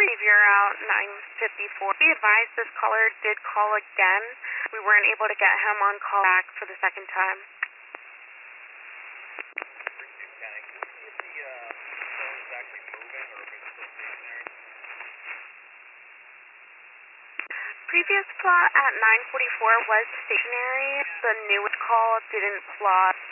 You're out 954. We advised this caller did call again. We weren't able to get him on call back for the second time. Previous plot at 944 was stationary. The newest call didn't plot